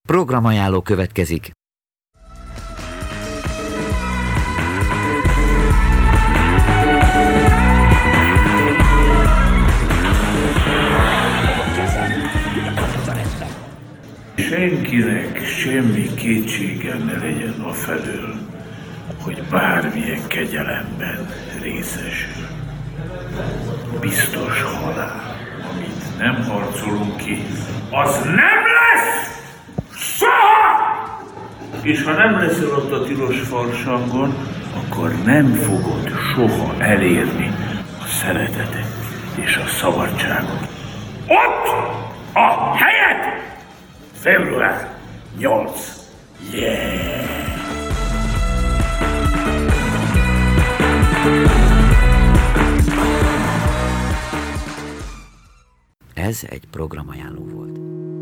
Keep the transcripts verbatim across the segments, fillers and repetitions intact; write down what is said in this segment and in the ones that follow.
Programajánló következik. Senkinek semmi kétsége ne legyen afelől, hogy bármilyen kegyelemben részesül. Biztos halál, amit nem harcolunk ki, az nem lesz soha! És ha nem leszel ott a tilos farsangon, akkor nem fogod soha elérni a szeretetet és a szabadságot. Ott a helyed! február nyolc. Yeah! Ez egy programajánló volt.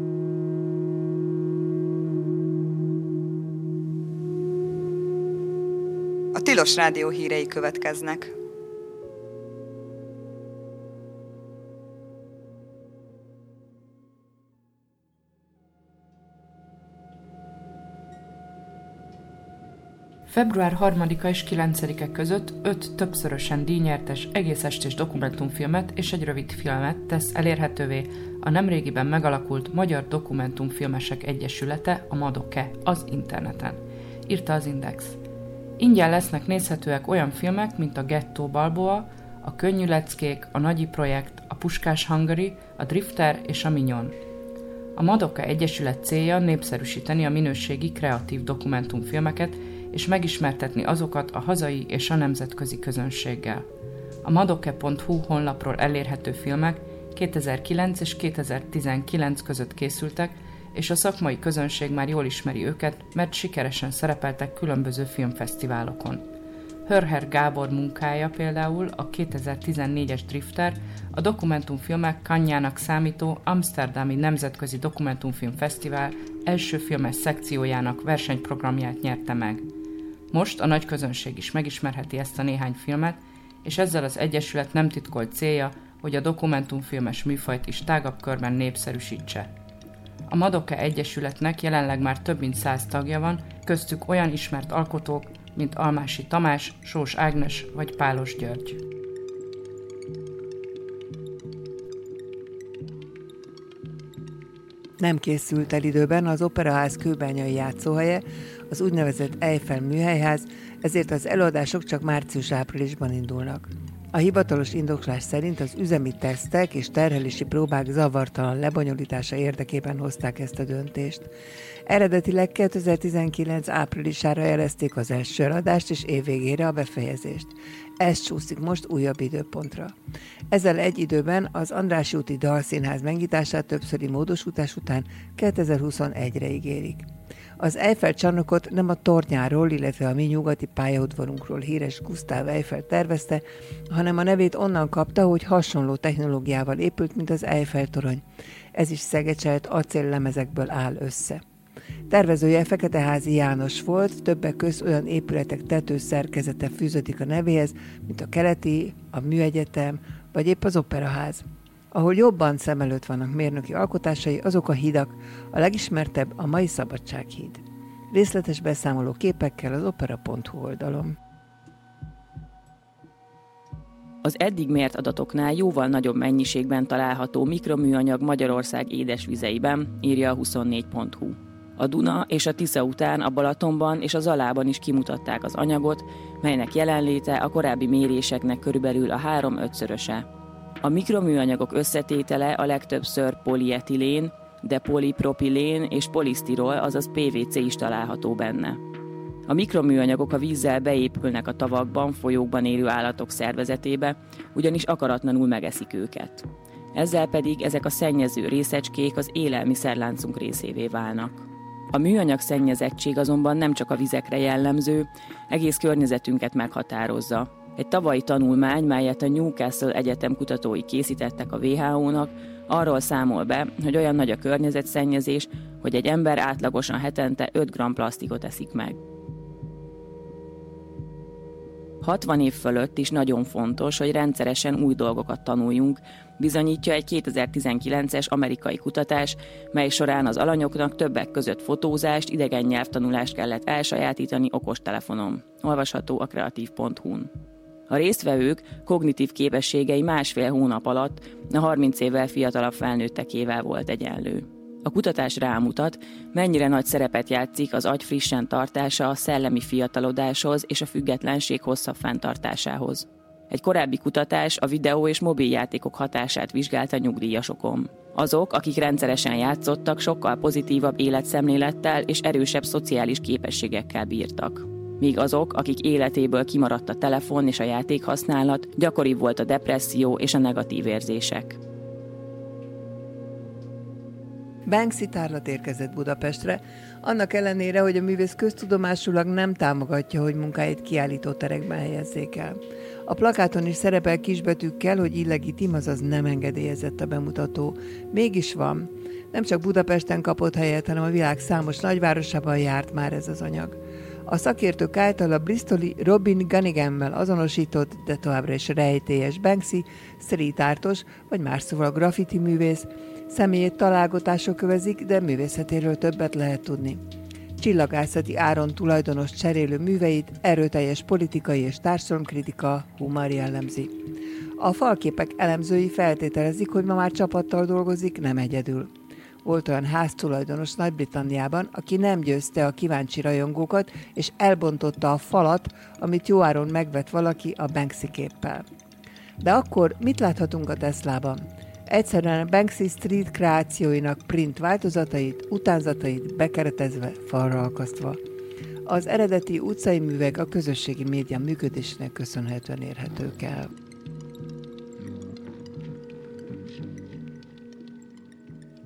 A Tilos Rádió hírei következnek. február harmadika és kilencedike között öt többszörösen díjnyertes egész estés dokumentumfilmet és egy rövid filmet tesz elérhetővé a nemrégiben megalakult Magyar Dokumentumfilmesek Egyesülete, a MADOKE, az interneten, írta az Index. Ingyen lesznek nézhetőek olyan filmek, mint a Gettó Balboa, a Könnyű leckék, a Nagyi projekt, a Puskás Hungary, a Drifter és a Mignon. A MADOKE Egyesület célja népszerűsíteni a minőségi kreatív dokumentumfilmeket és megismertetni azokat a hazai és a nemzetközi közönséggel. A madoke pont hu honlapról elérhető filmek kétezer-kilenc és kétezer-tizenkilenc között készültek, és a szakmai közönség már jól ismeri őket, mert sikeresen szerepeltek különböző filmfesztiválokon. Hörher Gábor munkája például a kétezer-tizennégyes Drifter, a dokumentumfilmek Cannes-jának számító Amsterdami Nemzetközi Dokumentumfilm Fesztivál első filmes szekciójának versenyprogramját nyerte meg. Most a nagy közönség is megismerheti ezt a néhány filmet, és ezzel az egyesület nem titkolt célja, hogy a dokumentumfilmes műfajt is tágabb körben népszerűsítse. A MADOKE Egyesületnek jelenleg már több mint száz tagja van, köztük olyan ismert alkotók, mint Almási Tamás, Sós Ágnes vagy Pálos György. Nem készült el időben az Operaház kőbányai játszóhelye, az úgynevezett Eiffel műhelyház, ezért az előadások csak március-áprilisban indulnak. A hivatalos indoklás szerint az üzemi tesztek és terhelési próbák zavartalan lebonyolítása érdekében hozták ezt a döntést. Eredetileg kétezer-tizenkilenc áprilisára jelezték az első eladást és évvégére a befejezést. Ez csúszik most újabb időpontra. Ezzel egy időben az Andrássy úti Dalszínház megnyitását többszöri módosítás után kétezer-huszonegyre ígérik. Az Eiffel csarnokot nem a tornyáról, illetve a mi nyugati pályaudvarunkról híres Gustav Eiffel tervezte, hanem a nevét onnan kapta, hogy hasonló technológiával épült, mint az Eiffel torony. Ez is szegecselt acéllemezekből áll össze. Tervezője Feketeházi János volt, többek közt olyan épületek tetőszerkezete fűződik a nevéhez, mint a Keleti, a Műegyetem, vagy épp az Operaház. Ahol jobban szem előtt vannak mérnöki alkotásai, azok a hidak, a legismertebb a mai Szabadsághíd. Részletes beszámoló képekkel az opera pont hu oldalon. Az eddig mért adatoknál jóval nagyobb mennyiségben található mikroműanyag Magyarország édesvizeiben, írja a huszonnégy pont hu. A Duna és a Tisza után a Balatonban és a Zalában is kimutatták az anyagot, melynek jelenléte a korábbi méréseknek körülbelül a három-ötszöröse. A mikroműanyagok összetétele a legtöbbször polietilén, de polipropilén és polisztirol, azaz pé vé cé is található benne. A mikroműanyagok a vízzel beépülnek a tavakban, folyókban élő állatok szervezetébe, ugyanis akaratlanul megeszik őket. Ezzel pedig ezek a szennyező részecskék az élelmiszerláncunk részévé válnak. A műanyag szennyezettség azonban nem csak a vizekre jellemző, egész környezetünket meghatározza. Egy tavalyi tanulmány, melyet a Newcastle Egyetem kutatói készítettek a vé há ó-nak, arról számol be, hogy olyan nagy a környezetszennyezés, hogy egy ember átlagosan hetente öt gramm plasztikot eszik meg. hatvan év fölött is nagyon fontos, hogy rendszeresen új dolgokat tanuljunk, bizonyítja egy kétezer-tizenkilences amerikai kutatás, mely során az alanyoknak többek között fotózást, idegen nyelvtanulást kellett elsajátítani okostelefonon. Olvasható a kreatív pont hu-n. A résztvevők kognitív képességei másfél hónap alatt a harminc évvel fiatalabb felnőttekével volt egyenlő. A kutatás rámutat, mennyire nagy szerepet játszik az agy frissen tartása a szellemi fiatalodáshoz és a függetlenség hosszabb fenntartásához. Egy korábbi kutatás a videó és mobiljátékok hatását vizsgálta nyugdíjasokon. Azok, akik rendszeresen játszottak, sokkal pozitívabb életszemlélettel és erősebb szociális képességekkel bírtak. Míg azok, akik életéből kimaradt a telefon és a játékhasználat, gyakoribb volt a depresszió és a negatív érzések. Banksy tárlat érkezett Budapestre, annak ellenére, hogy a művész köztudomásulag nem támogatja, hogy munkáit kiállító terekben helyezzék el. A plakáton is szerepel kisbetűkkel, hogy illegitim, azaz nem engedélyezett a bemutató. Mégis van. Nem csak Budapesten kapott helyet, hanem a világ számos nagyvárosában járt már ez az anyag. A szakértők által a bristoli Robin Gunningham-mel azonosított, de továbbra is rejtélyes Banksy, street artos, vagy más szóval a graffiti művész, személyét találgatások kövezik, de művészetéről többet lehet tudni. Csillagászati áron tulajdonos cserélő műveit erőteljes politikai és társadalomkritika, humor jellemzi. A falképek elemzői feltételezik, hogy ma már csapattal dolgozik, nem egyedül. Volt olyan háztulajdonos Nagy-Britanniában, aki nem győzte a kíváncsi rajongókat, és elbontotta a falat, amit jóáron megvett valaki a Banksy képpel. De akkor mit láthatunk a Teslában? Egyszerűen a Banksy Street kreációinak print változatait, utánzatait bekeretezve, falra akasztva. Az eredeti utcai művek a közösségi média működésének köszönhetően érhetők el.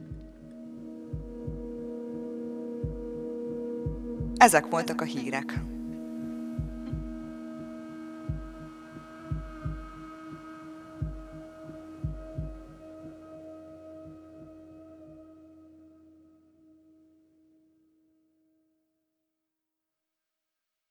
Ezek voltak a hírek.